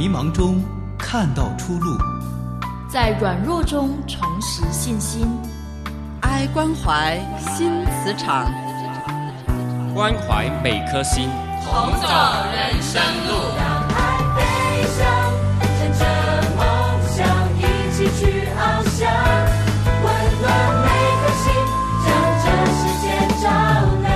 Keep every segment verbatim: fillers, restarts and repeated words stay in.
迷茫中看到出路， 在软弱中重拾信心。 爱关怀新磁场， 关怀每颗心， 同走人生路。 让爱飞翔，乘着梦想一起去翱翔，温暖每颗心，将这世界照亮。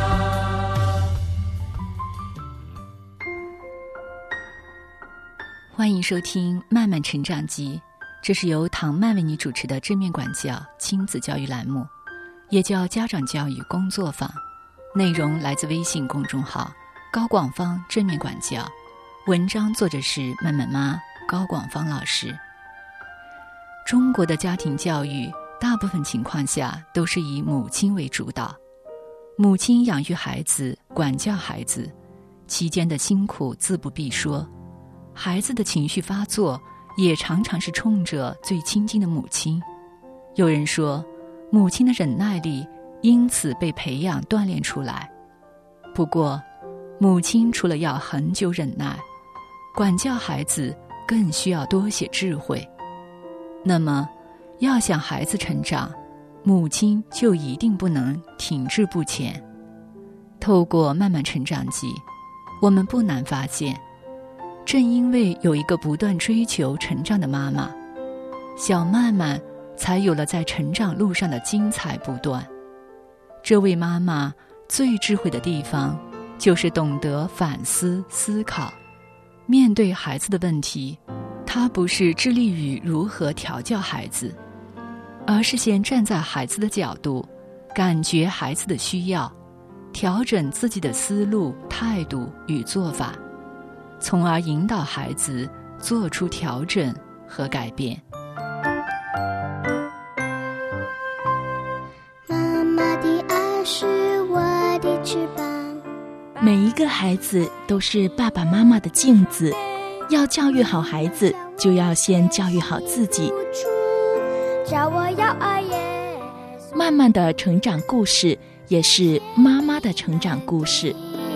欢迎收听《慢慢成长记》，这是由唐曼为你主持的正面管教亲子教育栏目，也叫家长教育工作坊。内容来自微信公众号高广芳正面管教，文章作者是曼曼妈高广芳老师。中国的家庭教育大部分情况下都是以母亲为主导，母亲养育孩子，管教孩子，期间的辛苦自不必说，孩子的情绪发作也常常是冲着最亲近的母亲。有人说，母亲的忍耐力因此被培养锻炼出来。不过，母亲除了要很久忍耐，管教孩子更需要多些智慧。那么，要想孩子成长，母亲就一定不能停滞不前。透过慢慢成长记，我们不难发现，正因为有一个不断追求成长的妈妈，小曼曼才有了在成长路上的精彩不断。这位妈妈最智慧的地方，就是懂得反思思考。面对孩子的问题，她不是致力于如何调教孩子，而是先站在孩子的角度，感觉孩子的需要，调整自己的思路、态度与做法，从而引导孩子做出调整和改变。 妈妈的爱是我的翅膀， 每一个孩子都是爸爸妈妈的镜子，要教育好孩子，就要先教育好自己。 叫我要爱耶稣。 慢慢的成长故事，也是妈妈的成长故事。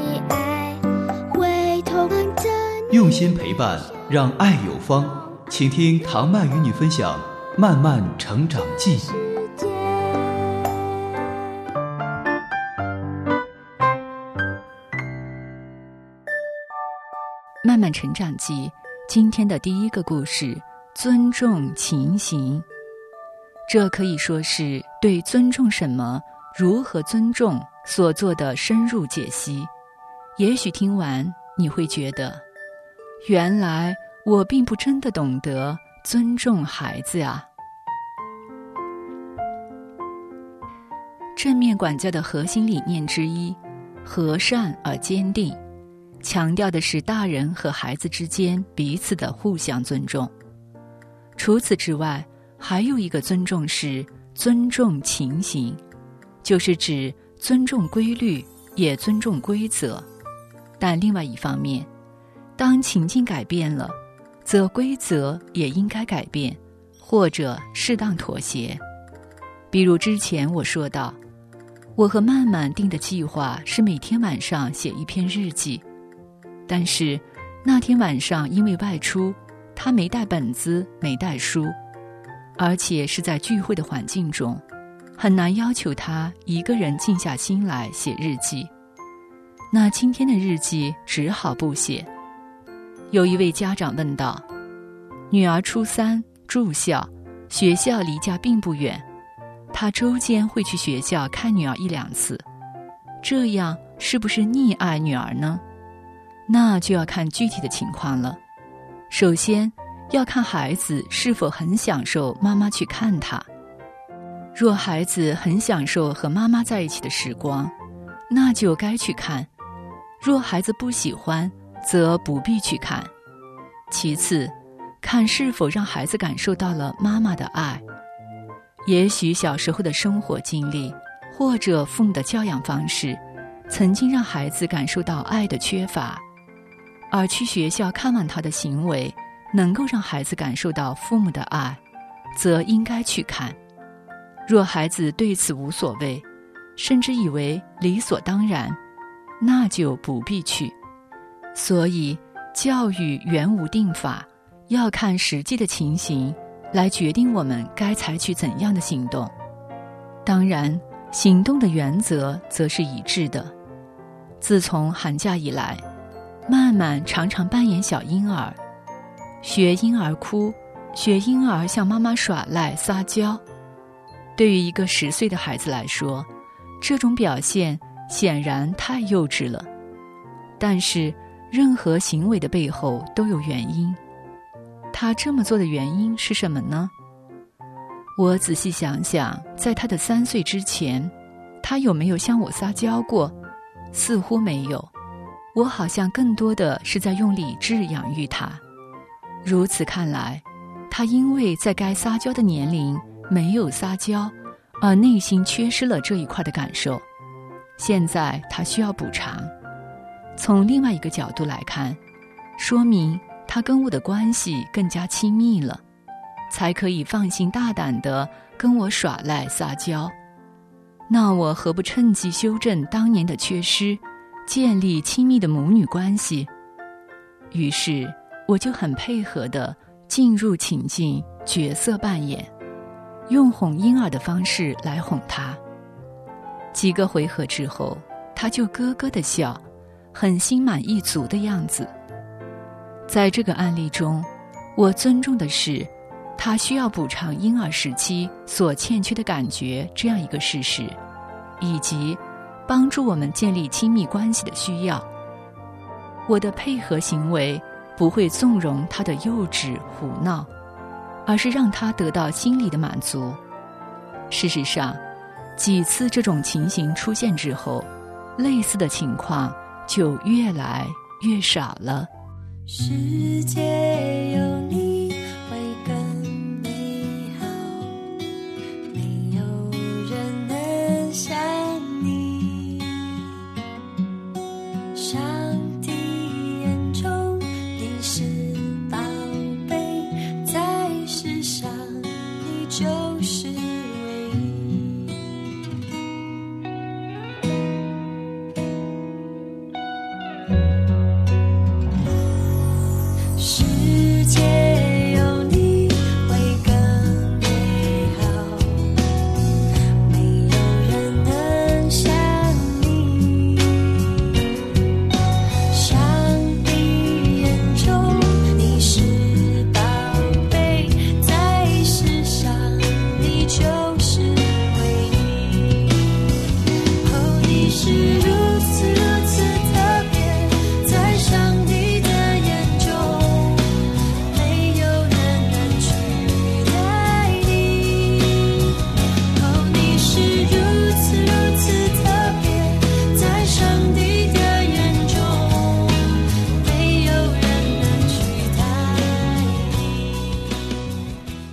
用心陪伴，让爱有方。请听唐曼与你分享《慢慢成长记》。 慢慢成长记，今天的第一个故事：尊重情形。这可以说是对尊重什么、如何尊重所做的深入解析。也许听完你会觉得，原来我并不真的懂得尊重孩子啊。正面管教的核心理念之一，和善而坚定，强调的是大人和孩子之间彼此的互相尊重。除此之外，还有一个尊重是尊重情形，就是指尊重规律，也尊重规则。但另外一方面，当情境改变了，则规则也应该改变，或者适当妥协。比如之前我说到，我和曼曼定的计划是每天晚上写一篇日记，但是那天晚上因为外出，他没带本子，没带书，而且是在聚会的环境中，很难要求他一个人静下心来写日记。那今天的日记只好不写。有一位家长问道，女儿初三，住校，学校离家并不远，他周间会去学校看女儿一两次，这样是不是溺爱女儿呢？那就要看具体的情况了。首先要看孩子是否很享受妈妈去看他。若孩子很享受和妈妈在一起的时光，那就该去看；若孩子不喜欢，则不必去看。其次，看是否让孩子感受到了妈妈的爱。也许小时候的生活经历，或者父母的教养方式，曾经让孩子感受到爱的缺乏，而去学校看望他的行为能够让孩子感受到父母的爱，则应该去看。若孩子对此无所谓，甚至以为理所当然，那就不必去。所以教育原无定法，要看实际的情形来决定我们该采取怎样的行动。当然，行动的原则则是一致的。自从寒假以来，曼曼常常扮演小婴儿，学婴儿哭，学婴儿向妈妈耍赖撒娇。对于一个十岁的孩子来说，这种表现显然太幼稚了。但是任何行为的背后都有原因，他这么做的原因是什么呢？我仔细想想，在他的三岁之前，他有没有向我撒娇过？似乎没有。我好像更多的是在用理智养育他。如此看来，他因为在该撒娇的年龄没有撒娇，而内心缺失了这一块的感受。现在他需要补偿。从另外一个角度来看，说明他跟我的关系更加亲密了，才可以放心大胆地跟我耍赖撒娇。那我何不趁机修正当年的缺失，建立亲密的母女关系？于是我就很配合地进入情境，角色扮演，用哄婴儿的方式来哄他。几个回合之后，他就咯咯地笑，很心满意足的样子。在这个案例中，我尊重的是他需要补偿婴儿时期所欠缺的感觉这样一个事实，以及帮助我们建立亲密关系的需要。我的配合行为不会纵容他的幼稚胡闹，而是让他得到心理的满足。事实上，几次这种情形出现之后，类似的情况就越来越少了。 世界有你会更美好，没有人能像你。上帝眼中你是宝贝，在世上你就是唯一。世界有你会更美好，没有人能像你。上帝眼中你是宝贝，在世上你就是唯一。哦，你是如此如此特别，在上帝的眼中没有人能取代你。哦，你是如此如此特别，在上帝的眼中没有人能取代你。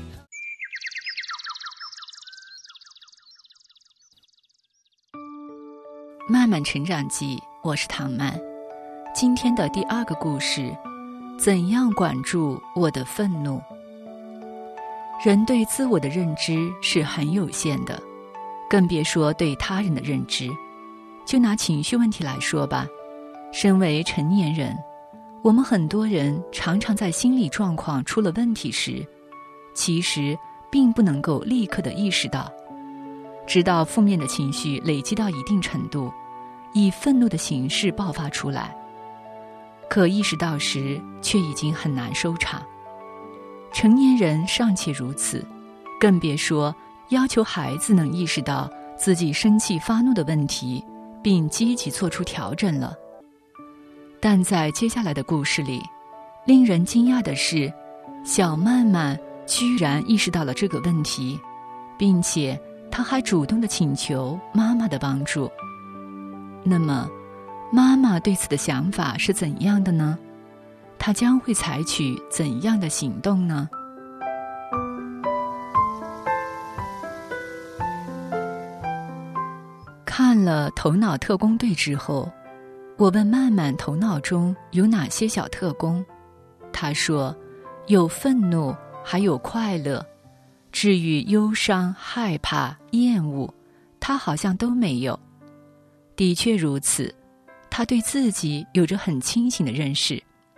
慢慢成长记，我是唐曼。今天的第二个故事，怎样管住我的愤怒？人对自我的认知是很有限的，更别说对他人的认知。就拿情绪问题来说吧，身为成年人，我们很多人常常在心理状况出了问题时，其实并不能够立刻的意识到，直到负面的情绪累积到一定程度，以愤怒的形式爆发出来，可意识到时却已经很难收场。成年人尚且如此，更别说要求孩子能意识到自己生气发怒的问题，并积极做出调整了。但在接下来的故事里，令人惊讶的是，小曼曼居然意识到了这个问题，并且她还主动地请求妈妈的帮助。那么妈妈对此的想法是怎样的呢？她将会采取怎样的行动呢？看了《头脑特工队》之后，我问曼曼头脑中有哪些小特工，她说有愤怒，还有快乐，至于忧伤、害怕、厌恶，她好像都没有。的确如此，她对自己有着很清醒的认识，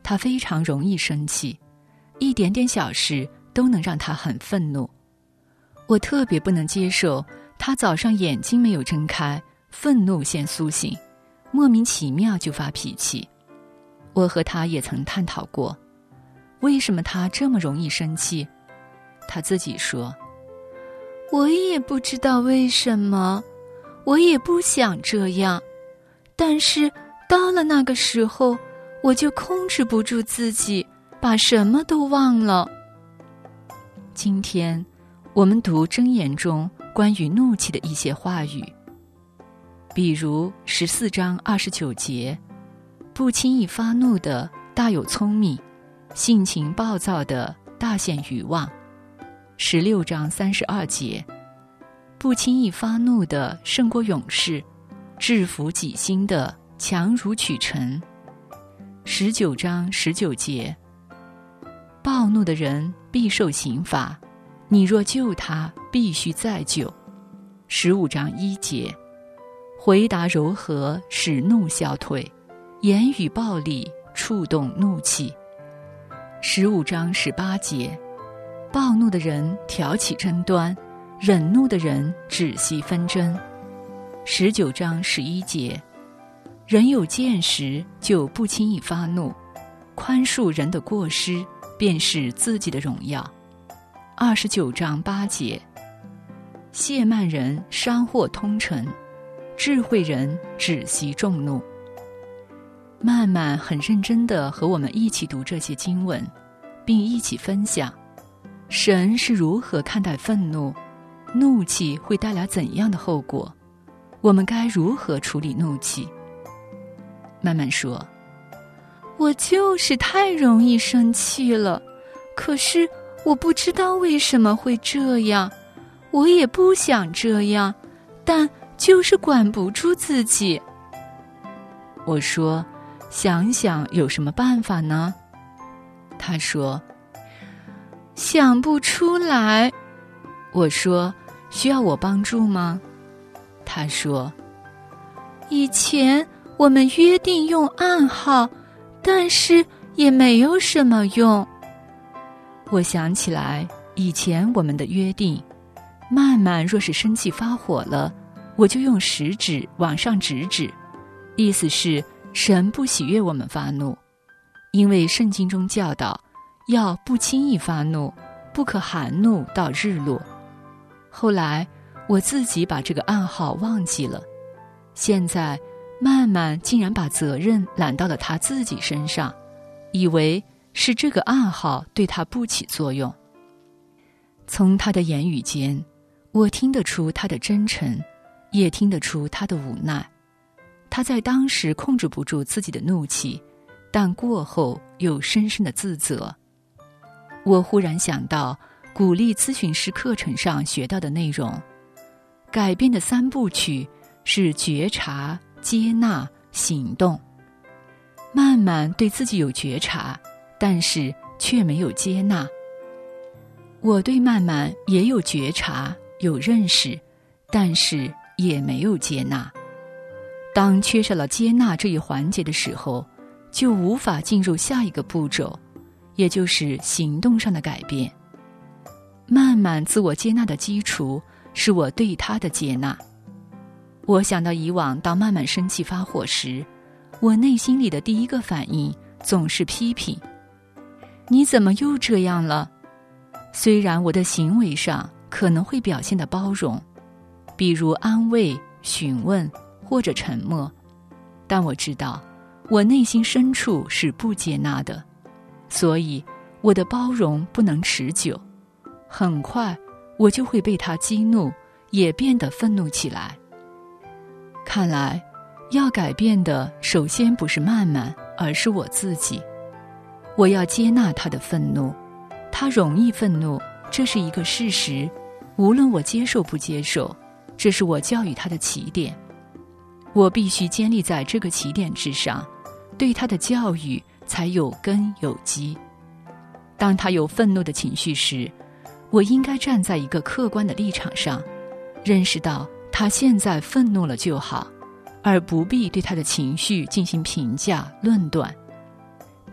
他非常容易生气，一点点小事都能让他很愤怒。我特别不能接受他早上眼睛没有睁开，愤怒先苏醒，莫名其妙就发脾气。我和他也曾探讨过，为什么他这么容易生气？他自己说，我也不知道为什么，我也不想这样，但是到了那个时候，我就控制不住自己，把什么都忘了。今天我们读箴言中关于怒气的一些话语，比如十四章二十九节，不轻易发怒的大有聪明，性情暴躁的大显愚妄。十六章三十二节，不轻易发怒的胜过勇士，制服己心的强如取成。十九章十九节，暴怒的人必受刑罚，你若救他，必须再救。十五章一节，回答柔和使怒消退，言语暴力触动怒气。十五章十八节，暴怒的人挑起争端，忍怒的人止息纷争。十九章十一节，人有见识就不轻易发怒，宽恕人的过失便是自己的荣耀。二十九章八节，亵慢人伤祸通城，智慧人止息众怒。曼曼很认真地和我们一起读这些经文，并一起分享神是如何看待愤怒，怒气会带来怎样的后果，我们该如何处理怒气。曼曼说，我就是太容易生气了，可是我不知道为什么会这样，我也不想这样，但就是管不住自己。我说，想想有什么办法呢？他说，想不出来。我说，需要我帮助吗？他说，以前我们约定用暗号，但是也没有什么用。我想起来以前我们的约定，曼曼若是生气发火了，我就用食指往上指指，意思是神不喜悦我们发怒，因为圣经中教导要不轻易发怒，不可含怒到日落。后来我自己把这个暗号忘记了，现在曼曼竟然把责任揽到了他自己身上，以为是这个暗号对他不起作用。从他的言语间，我听得出他的真诚，也听得出他的无奈。他在当时控制不住自己的怒气，但过后又深深的自责。我忽然想到鼓励咨询师课程上学到的内容，改变的三部曲是觉察、接纳、行动。曼曼对自己有觉察，但是却没有接纳。我对曼曼也有觉察，有认识，但是也没有接纳。当缺少了接纳这一环节的时候，就无法进入下一个步骤，也就是行动上的改变。曼曼自我接纳的基础是我对他的接纳。我想到以往当曼曼生气发火时，我内心里的第一个反应总是批评，你怎么又这样了？虽然我的行为上可能会表现得包容，比如安慰、询问或者沉默，但我知道我内心深处是不接纳的，所以我的包容不能持久，很快我就会被他激怒，也变得愤怒起来。看来要改变的首先不是曼曼，而是我自己。我要接纳他的愤怒，他容易愤怒，这是一个事实，无论我接受不接受，这是我教育他的起点。我必须建立在这个起点之上，对他的教育才有根有基。当他有愤怒的情绪时，我应该站在一个客观的立场上，认识到他现在愤怒了就好，而不必对他的情绪进行评价论断。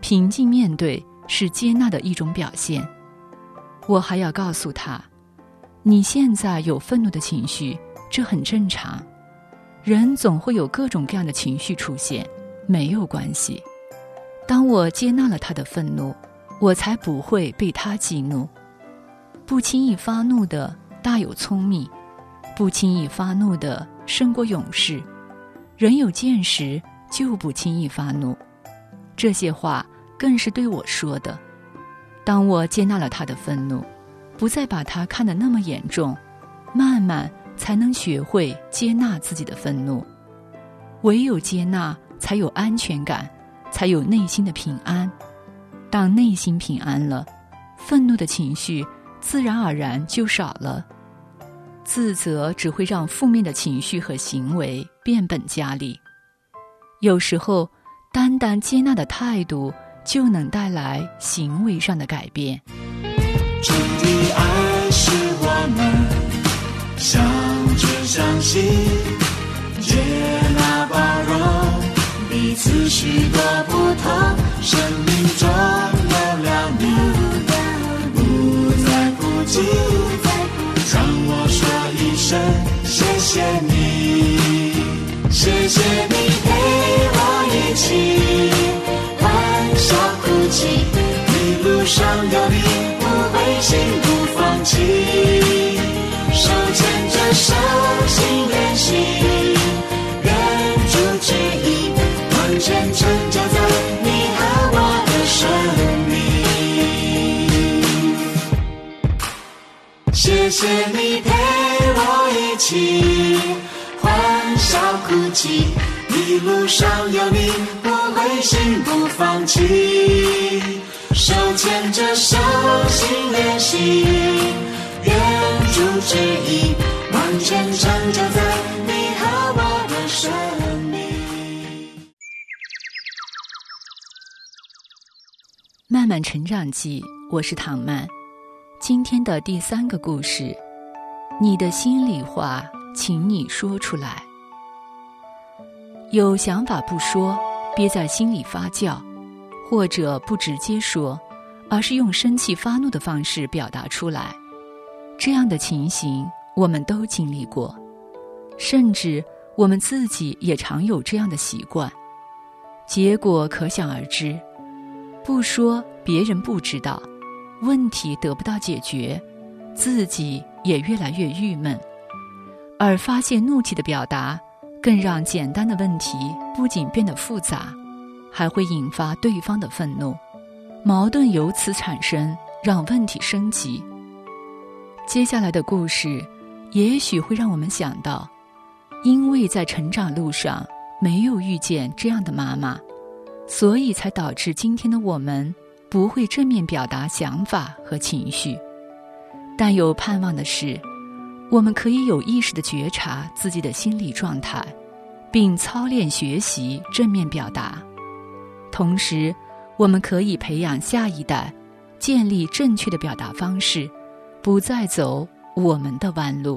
平静面对是接纳的一种表现。我还要告诉他，你现在有愤怒的情绪，这很正常，人总会有各种各样的情绪出现，没有关系。当我接纳了他的愤怒，我才不会被他激怒。不轻易发怒的大有聪明，不轻易发怒的胜过勇士。人有见识，就不轻易发怒。这些话更是对我说的。当我接纳了他的愤怒，不再把他看得那么严重，慢慢才能学会接纳自己的愤怒。唯有接纳，才有安全感，才有内心的平安。当内心平安了，愤怒的情绪自然而然就少了。自责只会让负面的情绪和行为变本加厉。有时候，单单接纳的态度就能带来行为上的改变。 主的爱是我们相知相惜，接纳包容彼此许多不同，生命中有了你，不再孤寂，让我说一声谢谢你，谢谢你陪我一起欢笑哭泣，一路上有你不灰心不放弃，手牵着手心连心，愿主旨意完全成就在你和我的生命。谢谢你陪我一起欢笑哭泣，一路上有你不灰心不放弃，手牵着手心连心，愿主旨意完全成就在你和我的生命。 慢慢成长记，我是唐曼。今天的第三个故事，你的心里话请你说出来。有想法不说，憋在心里发酵，或者不直接说，而是用生气发怒的方式表达出来，这样的情形我们都经历过，甚至我们自己也常有这样的习惯，结果可想而知。不说别人不知道，问题得不到解决，自己也越来越郁闷。而发泄怒气的表达，更让简单的问题不仅变得复杂，还会引发对方的愤怒，矛盾由此产生，让问题升级。接下来的故事也许会让我们想到，因为在成长路上没有遇见这样的妈妈，所以才导致今天的我们不会正面表达想法和情绪。但有盼望的是，我们可以有意识地觉察自己的心理状态，并操练学习正面表达。同时，我们可以培养下一代，建立正确的表达方式，不再走我们的弯路。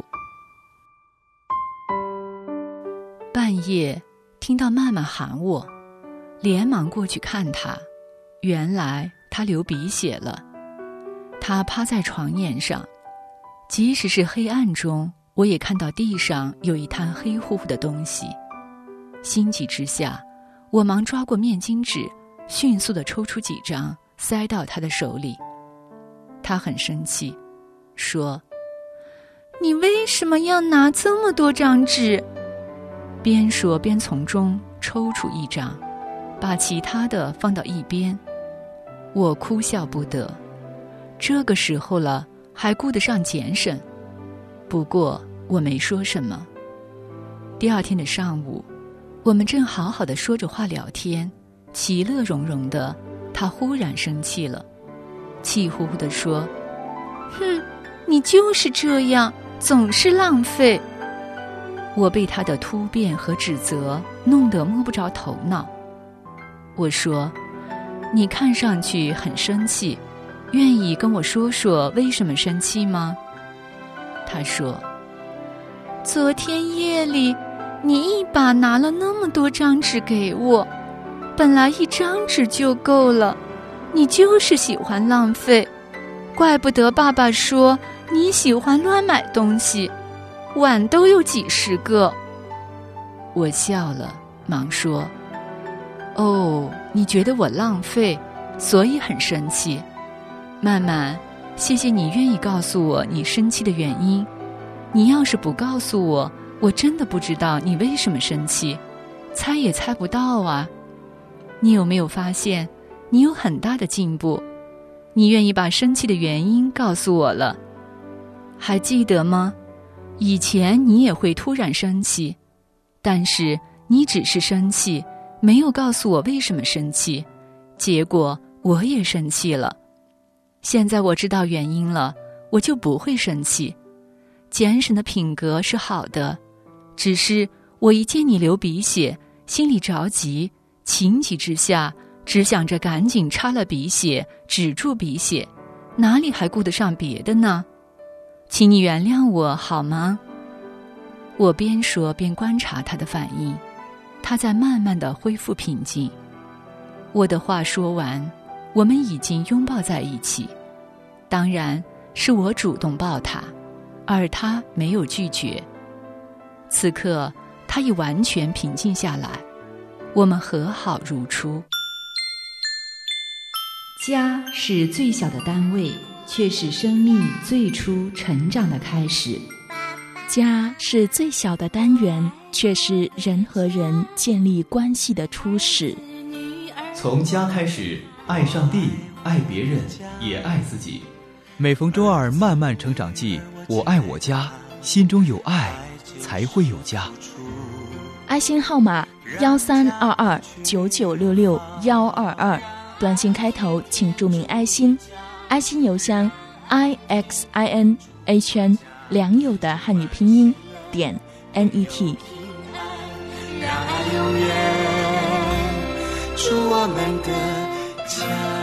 半夜听到曼曼喊我，连忙过去看她，原来她流鼻血了。她趴在床沿上，即使是黑暗中，我也看到地上有一滩黑乎乎的东西。心急之下，我忙抓过面巾纸，迅速地抽出几张塞到她的手里。她很生气，说：“你为什么要拿这么多张纸？”边说边从中抽出一张，把其他的放到一边。我哭笑不得，这个时候了，还顾得上俭省。不过我没说什么。第二天的上午，我们正好好的说着话聊天，其乐融融的，他忽然生气了，气呼呼地说：“哼，你就是这样，总是浪费。”我被他的突变和指责弄得摸不着头脑。我说：“你看上去很生气，愿意跟我说说为什么生气吗？”他说：“昨天夜里，你一把拿了那么多张纸给我， 本来一张纸就够了，你就是喜欢浪费，怪不得爸爸说你喜欢乱买东西，碗都有几十个。我笑了，忙说：哦，你觉得我浪费，所以很生气。曼曼，谢谢你愿意告诉我你生气的原因。你要是不告诉我，我真的不知道你为什么生气，猜也猜不到啊。你有没有发现，你有很大的进步？你愿意把生气的原因告诉我了。还记得吗？以前你也会突然生气，但是你只是生气，没有告诉我为什么生气，结果我也生气了。现在我知道原因了，我就不会生气。简婶的品格是好的，只是我一见你流鼻血，心里着急，情急之下只想着赶紧擦了鼻血，止住鼻血，哪里还顾得上别的呢？请你原谅我好吗？我边说边观察他的反应，他在慢慢地恢复平静。我的话说完，我们已经拥抱在一起，当然是我主动抱他，而他没有拒绝。此刻他已完全平静下来，我们和好如初。家是最小的单位，却是生命最初成长的开始。 家是最小的单元，却是人和人建立关系的初始。 从家开始，爱上帝，爱别人，也爱自己。每逢周二慢慢成长记，我爱我家，心中有爱才会有家。 爱心号码幺三二二九九六六幺二二，短信开头请注明爱心，爱心邮箱 i x i n a 圈良友的汉语拼音点 n e t。 让爱永远是我们的家。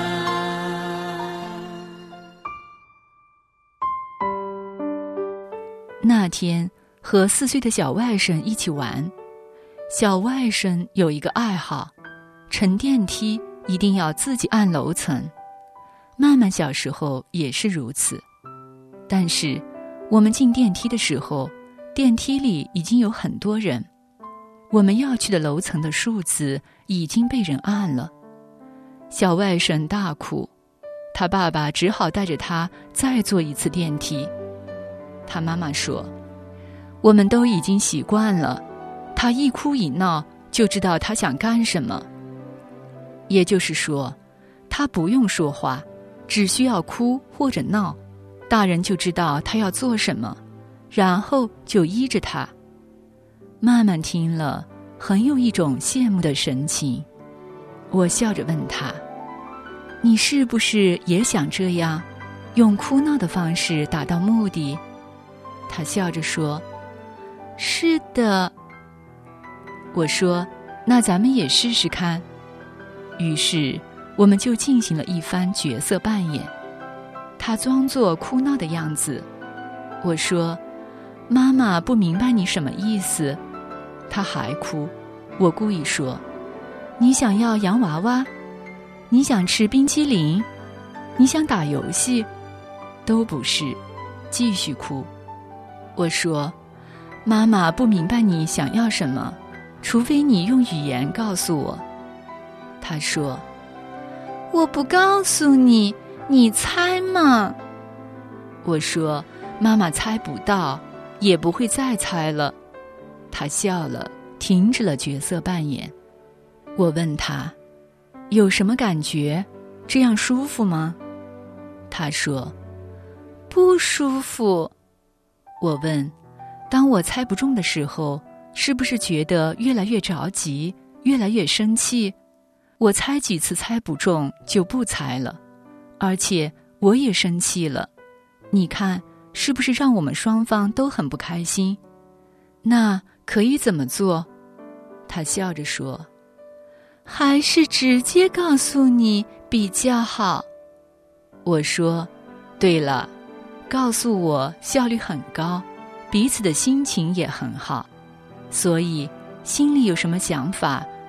那天和四岁的小外甥一起玩，小外甥有一个爱好，乘电梯一定要自己按楼层。曼曼小时候也是如此，但是我们进电梯的时候，电梯里已经有很多人，我们要去的楼层的数字已经被人按了。小外甥大哭，他爸爸只好带着他再坐一次电梯。他妈妈说，我们都已经习惯了，他一哭一闹就知道他想干什么。也就是说，他不用说话，只需要哭或者闹，大人就知道他要做什么，然后就依着他。曼曼听了，很有一种羡慕的神情。我笑着问他，你是不是也想这样，用哭闹的方式达到目的？他笑着说，是的。我说，那咱们也试试看。于是我们就进行了一番角色扮演。他装作哭闹的样子，我说，妈妈不明白你什么意思。他还哭，我故意说，你想要洋娃娃？你想吃冰淇淋？你想打游戏？都不是，继续哭。我说，妈妈不明白你想要什么，除非你用语言告诉我。他说，我不告诉你，你猜嘛。我说，妈妈猜不到，也不会再猜了。他笑了，停止了角色扮演。我问他，有什么感觉？这样舒服吗？他说，不舒服。我问，当我猜不中的时候，是不是觉得越来越着急，越来越生气？我猜几次猜不中就不猜了，而且我也生气了。你看，是不是让我们双方都很不开心？那可以怎么做？他笑着说，还是直接告诉你比较好。我说，对了，告诉我效率很高，彼此的心情也很好，所以心里有什么想法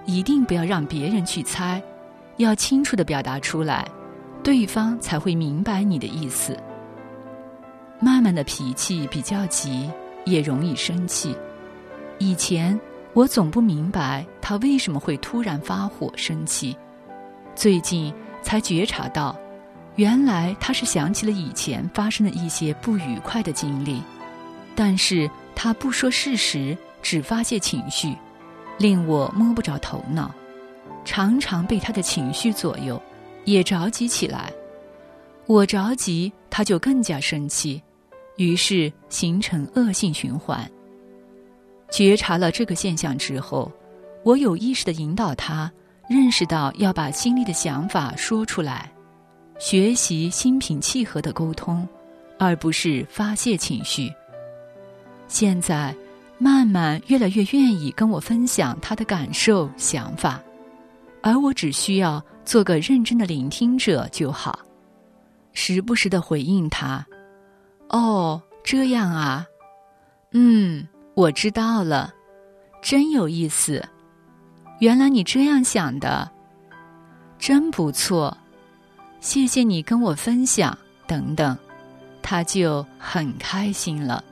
一定不要让别人去猜，要清楚地表达出来，对方才会明白你的意思。慢慢的脾气比较急，也容易生气。以前我总不明白他为什么会突然发火生气，最近才觉察到，原来他是想起了以前发生的一些不愉快的经历，但是他不说事实，只发泄情绪，令我摸不着头脑，常常被他的情绪左右，也着急起来。我着急，他就更加生气，于是形成恶性循环。觉察了这个现象之后，我有意识地引导他认识到要把心里的想法说出来，学习心平气和的沟通，而不是发泄情绪。现在慢慢越来越愿意跟我分享他的感受想法，而我只需要做个认真的聆听者就好，时不时地回应他，哦，这样啊，嗯，我知道了，真有意思，原来你这样想的，真不错，谢谢你跟我分享，等等，他就很开心了。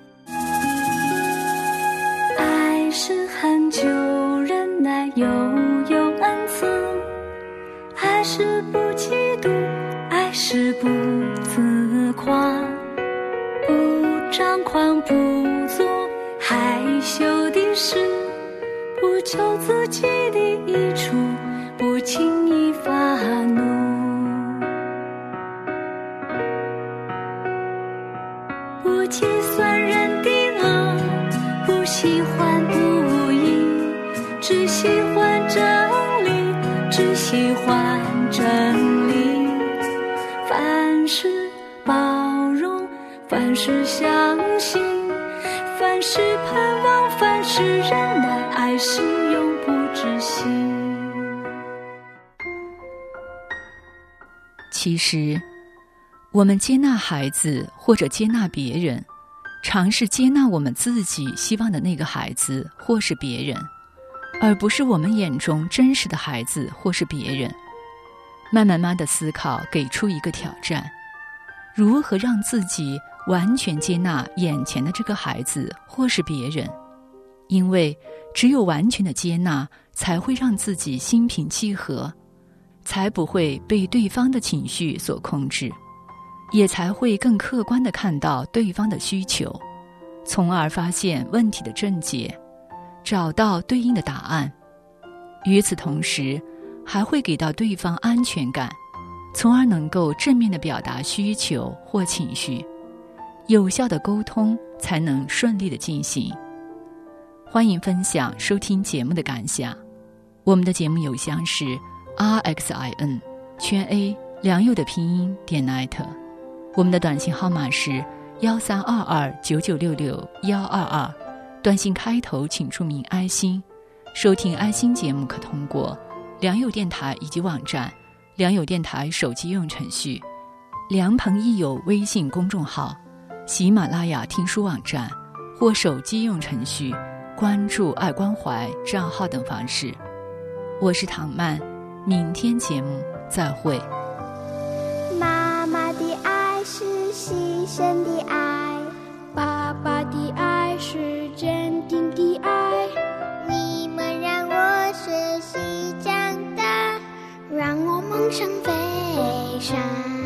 爱是很久忍耐，又有恩慈，爱是不嫉妒，爱是不自夸，不张狂，不做害羞的事，不求自己的益处，不轻易发怒，不计算人的恶，不喜欢不义，只喜欢真理，只喜欢真理，凡事包容，凡事相信，凡事盼望，凡事忍耐，爱是永不止息。 其实我们接纳孩子或者接纳别人，尝试接纳我们自己希望的那个孩子或是别人，而不是我们眼中真实的孩子或是别人。慢慢慢的思考，给出一个挑战，如何让自己完全接纳眼前的这个孩子或是别人，因为只有完全的接纳，才会让自己心平气和，才不会被对方的情绪所控制，也才会更客观地看到对方的需求，从而发现问题的症结，找到对应的答案。与此同时，还会给到对方安全感，从而能够正面地表达需求或情绪，有效的沟通才能顺利地进行。欢迎分享收听节目的感想，我们的节目邮箱是 r x i n 圈 a 良友的拼音点 net， 我们的短信号码是幺三二二九九六六幺二二，短信开头请注明爱心。收听爱心节目可通过良友电台以及网站、良友电台手机用程序、良朋益友微信公众号、喜马拉雅听书网站或手机用程序关注爱关怀账号等方式。我是唐曼，明天节目再会。 妈妈的爱是牺牲的爱，爸爸的爱是坚定的爱，你们让我学习长大，让我梦想飞翔。